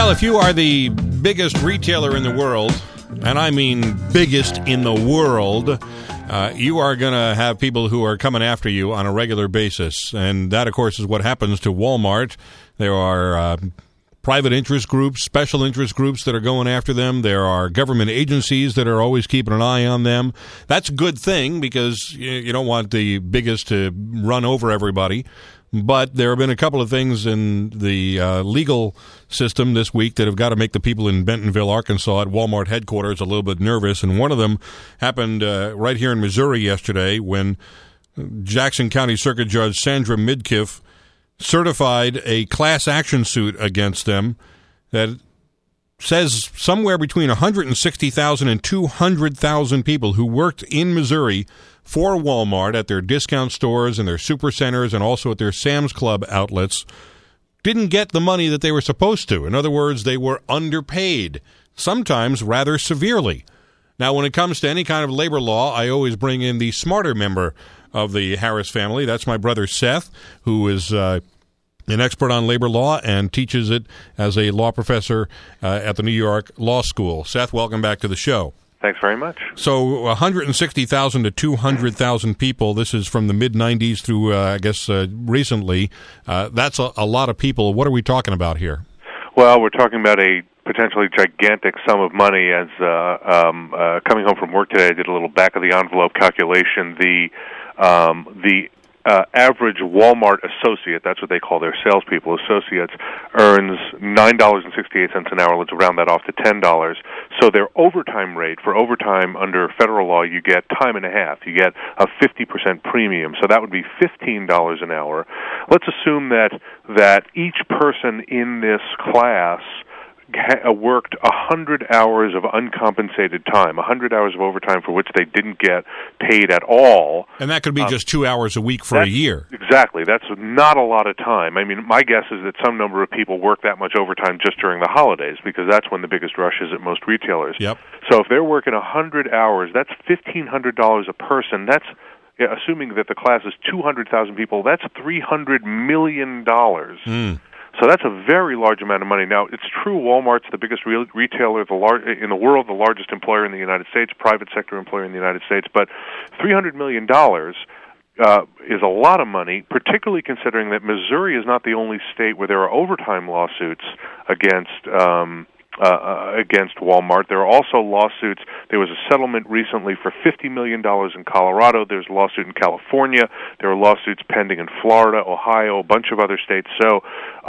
Well, if you are the biggest retailer in the world, and I mean biggest in the world, you are going to have people who are coming after you on a regular basis. And that, of course, is what happens to Walmart. There are private interest groups, special interest groups that are going after them. There are government agencies that are always keeping an eye on them. That's a good thing because you don't want the biggest to run over everybody. But there have been a couple of things in the legal system this week that have got to make the people in Bentonville, Arkansas at Walmart headquarters a little bit nervous. And one of them happened right here in Missouri yesterday when Jackson County Circuit Judge Sandra Midkiff certified a class action suit against them that says somewhere between 160,000 and 200,000 people who worked in Missouri for Walmart at their discount stores and their supercenters and also at their Sam's Club outlets didn't get the money that they were supposed to. In other words, they were underpaid, sometimes rather severely. Now, when it comes to any kind of labor law, I always bring in the smarter member of the Harris family. That's my brother Seth, who is an expert on labor law and teaches it as a law professor at the New York Law School. Seth, welcome back to the show. Thanks very much. So 160,000 to 200,000 people. This is from the mid-'90s through, recently. That's a lot of people. What are we talking about here? Well, we're talking about a potentially gigantic sum of money. As coming home from work today, I did a little back-of-the-envelope calculation. The average Walmart associate, that's what they call their salespeople, associates, earns $9.68 an hour. Let's round that off to $10. So their overtime rate, for overtime under federal law, you get time and a half. You get a 50% premium. So that would be $15 an hour. Let's assume that each person in this class worked 100 hours of uncompensated time, 100 hours of overtime for which they didn't get paid at all. And that could be just 2 hours a week for a year. Exactly. That's not a lot of time. I mean, my guess is that some number of people work that much overtime just during the holidays because that's when the biggest rush is at most retailers. Yep. So if they're working 100 hours, that's $1,500 a person. That's assuming that the class is 200,000 people, that's $300 million. So that's a very large amount of money. Now, it's true Walmart's the biggest retailer in the world, the largest employer in the United States, private sector employer in the United States, but $300 million is a lot of money, particularly considering that Missouri is not the only state where there are overtime lawsuits against Walmart. There are also lawsuits. There was a settlement recently for $50 million in Colorado. There's a lawsuit in California. There are lawsuits pending in Florida, Ohio, a bunch of other states. So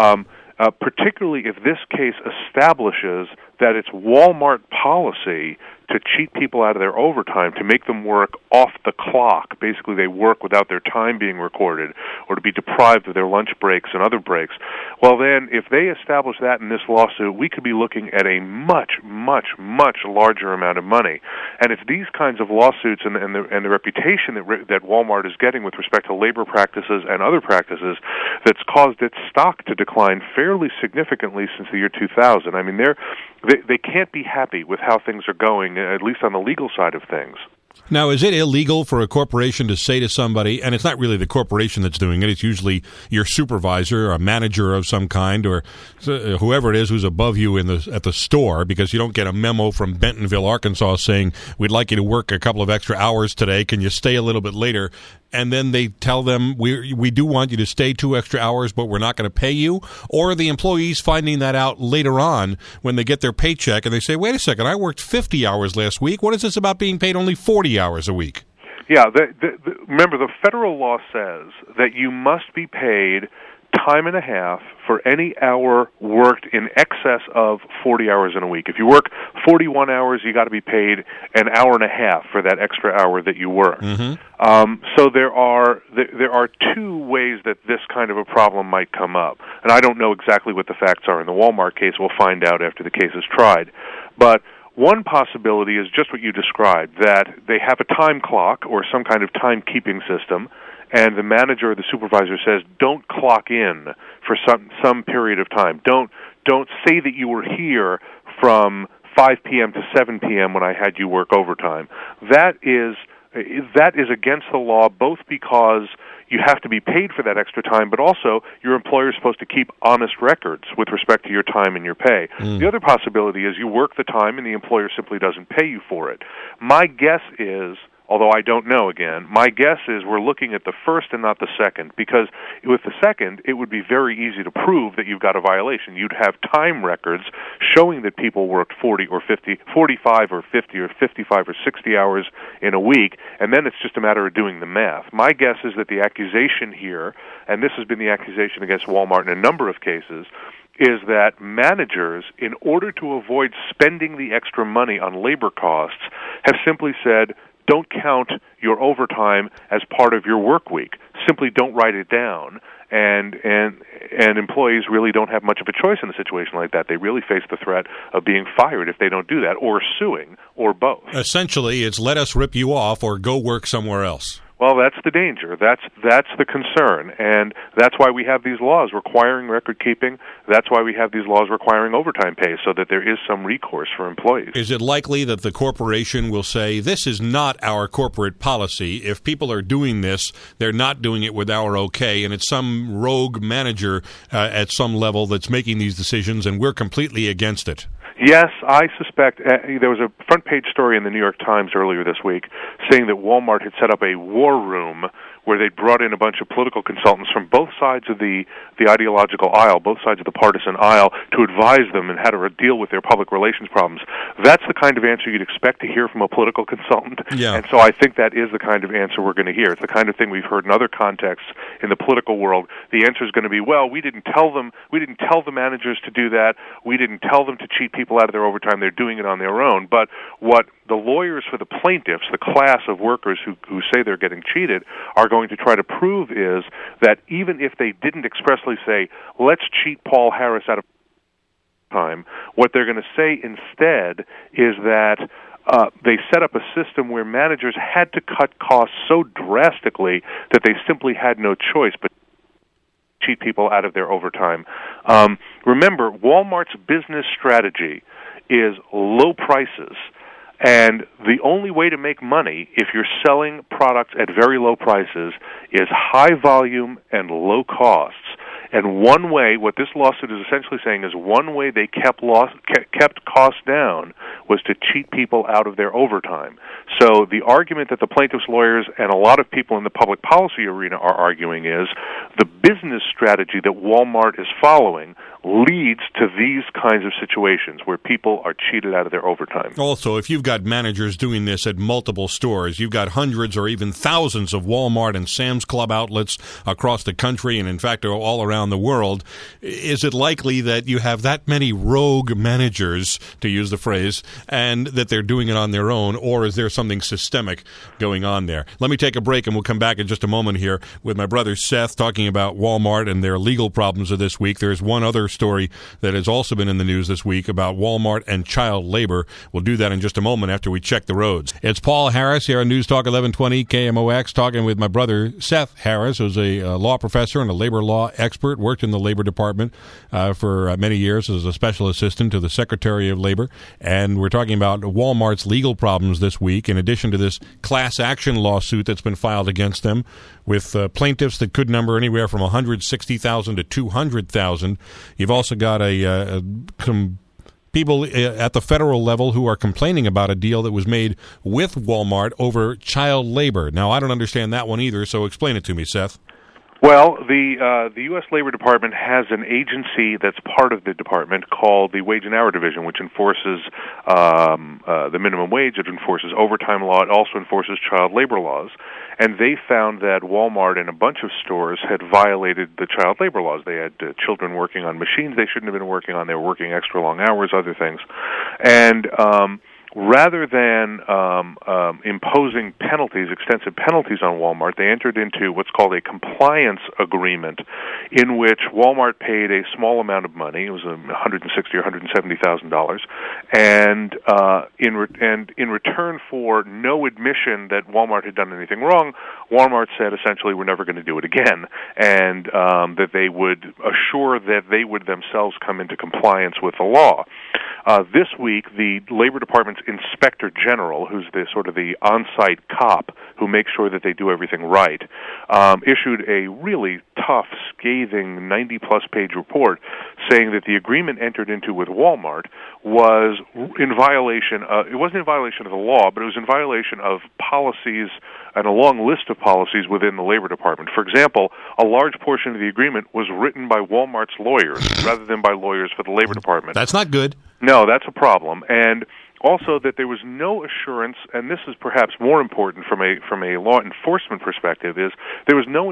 particularly if this case establishes that it's Walmart policy to cheat people out of their overtime, to make them work off the clock. Basically, they work without their time being recorded, or to be deprived of their lunch breaks and other breaks. Well, then, if they establish that in this lawsuit, we could be looking at a much, much, much larger amount of money. And if these kinds of lawsuits and the reputation that Walmart is getting with respect to labor practices and other practices that's caused its stock to decline fairly significantly since the year 2000, I mean, they can't be happy with how things are going, at least on the legal side of things. Now, is it illegal for a corporation to say to somebody, and it's not really the corporation that's doing it, it's usually your supervisor, a manager of some kind, or whoever it is who's above you at the store, because you don't get a memo from Bentonville, Arkansas saying, we'd like you to work a couple of extra hours today, can you stay a little bit later? And then they tell them, we do want you to stay 2 extra hours, but we're not going to pay you? Or are the employees finding that out later on when they get their paycheck and they say, wait a second, I worked 50 hours last week. What is this about being paid only 40 hours a week? Yeah, remember, the federal law says that you must be paid time and a half for any hour worked in excess of 40 hours in a week. If you work 41 hours, you got to be paid an hour and a half for that extra hour that you work. Mm-hmm. So there are two ways that this kind of a problem might come up. And I don't know exactly what the facts are in the Walmart case. We'll find out after the case is tried. But one possibility is just what you described, that they have a time clock or some kind of timekeeping system, and the manager or the supervisor says, don't clock in for some period of time. Don't say that you were here from 5 p.m. to 7 p.m. when I had you work overtime. That is against the law, both because you have to be paid for that extra time, but also your employer is supposed to keep honest records with respect to your time and your pay. The other possibility is you work the time and the employer simply doesn't pay you for it. My guess is, although I don't know again, my guess is we're looking at the first and not the second, because with the second, it would be very easy to prove that you've got a violation. You'd have time records showing that people worked 40 or 50, 45 or 50 or 55 or 60 hours in a week, and then it's just a matter of doing the math. My guess is that the accusation here, and this has been the accusation against Walmart in a number of cases, is that managers, in order to avoid spending the extra money on labor costs, have simply said, don't count your overtime as part of your work week. Simply don't write it down. And employees really don't have much of a choice in a situation like that. They really face the threat of being fired if they don't do that, or suing, or both. Essentially, it's let us rip you off or go work somewhere else. Well, that's the danger. That's the concern, and that's why we have these laws requiring record keeping. That's why we have these laws requiring overtime pay, so that there is some recourse for employees. Is it likely that the corporation will say, this is not our corporate policy? If people are doing this, they're not doing it with our okay, and it's some rogue manager at some level that's making these decisions, and we're completely against it? Yes, I suspect there was a front-page story in the New York Times earlier this week saying that Walmart had set up a war room where they brought in a bunch of political consultants from both sides of the ideological aisle, both sides of the partisan aisle, to advise them on how to deal with their public relations problems. That's the kind of answer you'd expect to hear from a political consultant, and so I think that is the kind of answer we're going to hear. It's the kind of thing we've heard in other contexts in the political world. The answer is going to be, well, we didn't tell the managers to do that, we didn't tell them to cheat people out of their overtime, they're doing it on their own. But what the lawyers for the plaintiffs, the class of workers who say they're getting cheated, are going to try to prove is that even if they didn't expressly say, let's cheat Paul Harris out of time, what they're going to say instead is that they set up a system where managers had to cut costs so drastically that they simply had no choice but cheat people out of their overtime. Remember, Walmart's business strategy is low prices. And the only way to make money, if you're selling products at very low prices, is high volume and low costs. And one way, what this lawsuit is essentially saying is one way they kept costs down was to cheat people out of their overtime. So the argument that the plaintiffs' lawyers and a lot of people in the public policy arena are arguing is the business strategy that Walmart is following leads to these kinds of situations where people are cheated out of their overtime. Also, if you've got managers doing this at multiple stores, you've got hundreds or even thousands of Walmart and Sam's Club outlets across the country and, in fact, all around the world, is it likely that you have that many rogue managers, to use the phrase, and that they're doing it on their own, or is there something systemic going on there? Let me take a break, and we'll come back in just a moment here with my brother Seth talking about Walmart and their legal problems of this week. There's one other story that has also been in the news this week about Walmart and child labor. We'll do that in just a moment after we check the roads. It's Paul Harris here on News Talk 1120 KMOX, talking with my brother Seth Harris, who's a law professor and a labor law expert, worked in the Labor Department for many years as a special assistant to the Secretary of Labor. And we're talking about Walmart's legal problems this week, in addition to this class action lawsuit that's been filed against them with plaintiffs that could number anywhere from 160,000 to 200,000. You've also got some people at the federal level who are complaining about a deal that was made with Walmart over child labor. Now, I don't understand that one either, so explain it to me, Seth. Well, the U.S. Labor Department has an agency that's part of the department called the Wage and Hour Division, which enforces the minimum wage, it enforces overtime law, it also enforces child labor laws. And they found that Walmart and a bunch of stores had violated the child labor laws. They had children working on machines they shouldn't have been working on. They were working extra long hours, other things. And rather than imposing penalties, extensive penalties on Walmart, they entered into what's called a compliance agreement, in which Walmart paid a small amount of money. It was $160,000 or $170,000, and in return for no admission that Walmart had done anything wrong, Walmart said essentially, we're never going to do it again, and that they would assure that they would themselves come into compliance with the law. This week, the Labor Department's Inspector General, who's the sort of the on-site cop who makes sure that they do everything right, issued a really tough, scathing 90-plus page report saying that the agreement entered into with Walmart was in violation it wasn't in violation of the law, but it was in violation of policies and a long list of policies within the Labor Department. For example, a large portion of the agreement was written by Walmart's lawyers rather than by lawyers for the Labor Department. That's not good. No, that's a problem. And also that there was no assurance, and this is perhaps more important from a law enforcement perspective, is there was no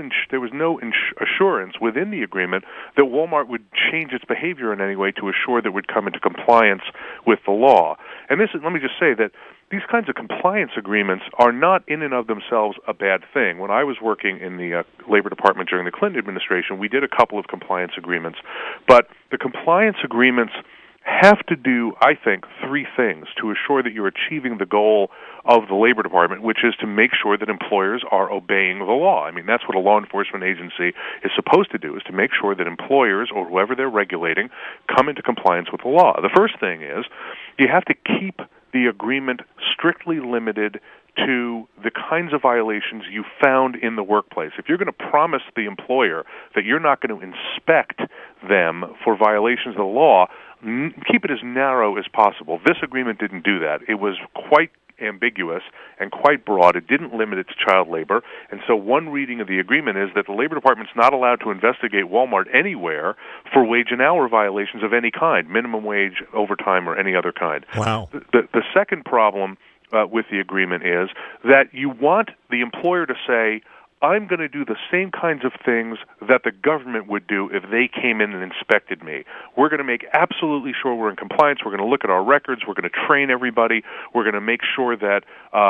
assurance within the agreement that Walmart would change its behavior in any way to assure that it would come into compliance with the law. And this is, let me just say that these kinds of compliance agreements are not in and of themselves a bad thing. When I was working in the Labor Department during the Clinton administration, we did a couple of compliance agreements. But the compliance agreements have to do, I think, three things to assure that you're achieving the goal of the Labor Department, which is to make sure that employers are obeying the law. I mean, that's what a law enforcement agency is supposed to do, is to make sure that employers or whoever they're regulating come into compliance with the law. The first thing is you have to keep the agreement strictly limited to the kinds of violations you found in the workplace. If you're going to promise the employer that you're not going to inspect them for violations of the law, keep it as narrow as possible. This agreement didn't do that. It was quite ambiguous and quite broad. It didn't limit it to child labor. And so one reading of the agreement is that the Labor Department's not allowed to investigate Walmart anywhere for wage and hour violations of any kind, minimum wage, overtime, or any other kind. Wow. The second problem with the agreement is that you want the employer to say, I'm going to do the same kinds of things that the government would do if they came in and inspected me. We're going to make absolutely sure we're in compliance. We're going to look at our records. We're going to train everybody. We're going to make sure that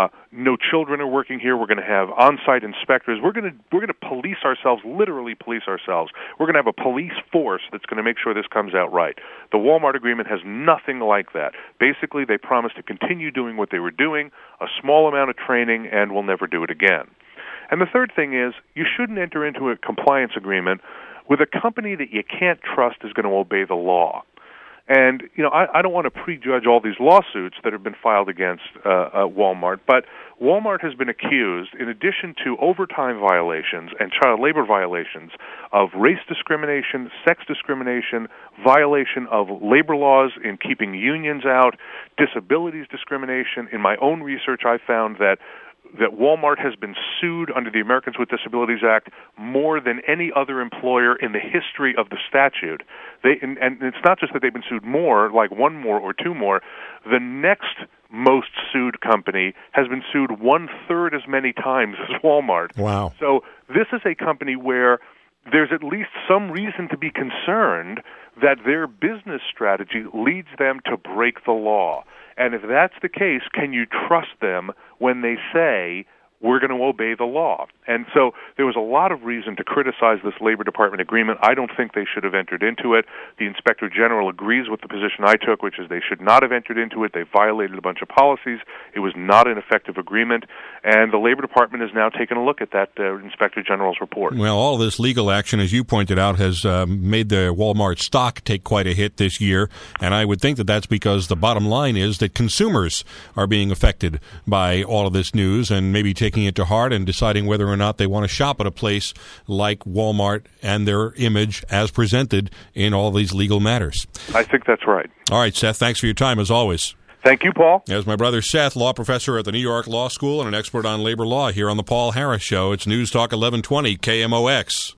no children are working here. We're going to have on-site inspectors. We're going to police ourselves, literally police ourselves. We're going to have a police force that's going to make sure this comes out right. The Walmart agreement has nothing like that. Basically, they promised to continue doing what they were doing, a small amount of training, and we'll never do it again. And the third thing is, you shouldn't enter into a compliance agreement with a company that you can't trust is going to obey the law. And, you know, I don't want to prejudge all these lawsuits that have been filed against Walmart, but Walmart has been accused, in addition to overtime violations and child labor violations, of race discrimination, sex discrimination, violation of labor laws in keeping unions out, disabilities discrimination. In my own research, I found that Walmart has been sued under the Americans with Disabilities Act more than any other employer in the history of the statute. And it's not just that they've been sued more, like one more or two more. The next most sued company has been sued one-third as many times as Walmart. Wow. So this is a company where there's at least some reason to be concerned that their business strategy leads them to break the law. And if that's the case, can you trust them when they say, we're going to obey the law? And so there was a lot of reason to criticize this Labor Department agreement. I don't think they should have entered into it. The Inspector General agrees with the position I took, which is they should not have entered into it. They violated a bunch of policies. It was not an effective agreement. And the Labor Department has now taken a look at that Inspector General's report. Well, all this legal action, as you pointed out, has made the Walmart stock take quite a hit this year. And I would think that that's because the bottom line is that consumers are being affected by all of this news and maybe taking it to heart and deciding whether or not they want to shop at a place like Walmart and their image as presented in all these legal matters. I think that's right. All right, Seth, thanks for your time as always. Thank you, Paul. There's my brother Seth, law professor at the New York Law School and an expert on labor law here on the Paul Harris Show. It's News Talk 1120 KMOX.